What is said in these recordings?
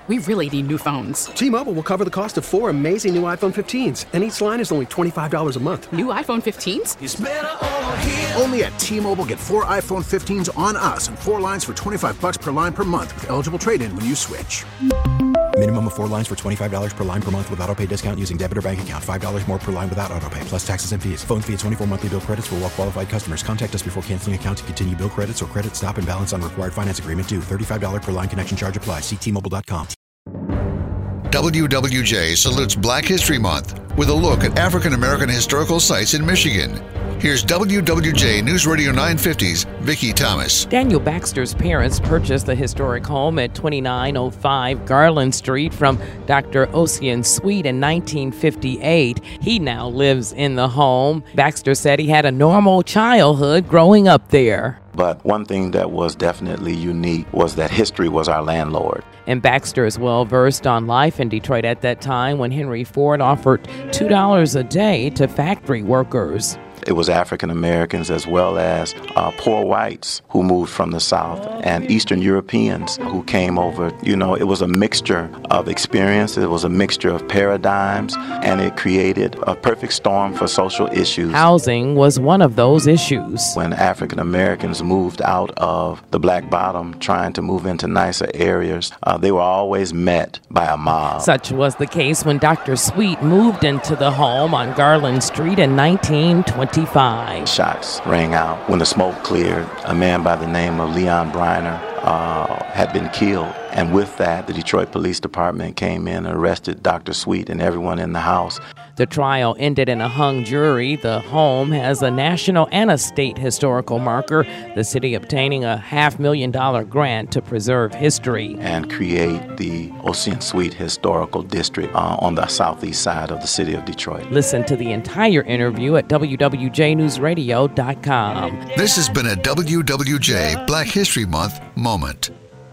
We really need new phones. T-Mobile will cover the cost of 4 amazing new iPhone 15s, and each line is only $25 a month. New iPhone 15s? It's better over here. Only at T-Mobile, get 4 iPhone 15s on us and 4 lines for $25 per line per month with eligible trade-in when you switch. Minimum of 4 lines for $25 per line per month with autopay discount using debit or bank account. $5 more per line without autopay, plus taxes and fees. Phone fee at 24 monthly bill credits for well-qualified customers. Contact us before canceling account to continue bill credits or credit stop and balance on required finance agreement due. $35 per line connection charge applies. See T-Mobile.com. WWJ salutes Black History Month with a look at African American historical sites in Michigan. Here's WWJ News Radio 950's Vicki Thomas. Daniel Baxter's parents purchased the historic home at 2905 Garland Street from Dr. Ossian Sweet in 1958. He now lives in the home. Baxter said he had a normal childhood growing up there. But one thing that was definitely unique was that history was our landlord. And Baxter is well versed on life in Detroit at that time when Henry Ford offered $2 a day to factory workers. It was African Americans as well as poor whites who moved from the South and Eastern Europeans who came over. You know, it was a mixture of experiences, it was a mixture of paradigms, and it created a perfect storm for social issues. Housing was one of those issues. When African Americans moved out of the Black Bottom trying to move into nicer areas, they were always met by a mob. Such was the case when Dr. Sweet moved into the home on Garland Street in 1925. Shots rang out. When the smoke cleared, a man by the name of Leon Briner had been killed. And with that, the Detroit Police Department came in and arrested Dr. Sweet and everyone in the house. The trial ended in a hung jury. The home has a national and a state historical marker, the city obtaining a $500,000 grant to preserve history. And create the Ossian Sweet Historical District on the southeast side of the city of Detroit. Listen to the entire interview at WWJNewsRadio.com. This has been a WWJ Black History Month moment.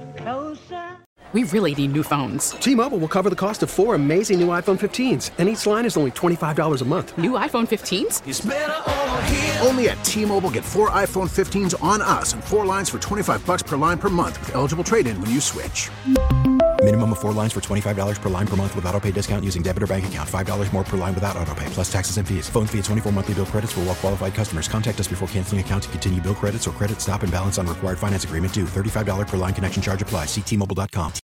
We really need new phones. T-Mobile will cover the cost of 4 amazing new iPhone 15s, and each line is only $25 a month. New iPhone 15s? It's better over here. Only at T-Mobile, get 4 iPhone 15s on us and 4 lines for $25 per line per month with eligible trade-in when you switch. Minimum of 4 lines for $25 per line per month with autopay discount using debit or bank account. $5 more per line without autopay, plus taxes and fees. Phone fee at 24 monthly bill credits for well-qualified customers. Contact us before canceling account to continue bill credits or credit stop and balance on required finance agreement due. $35 per line connection charge applies. See T-Mobile.com.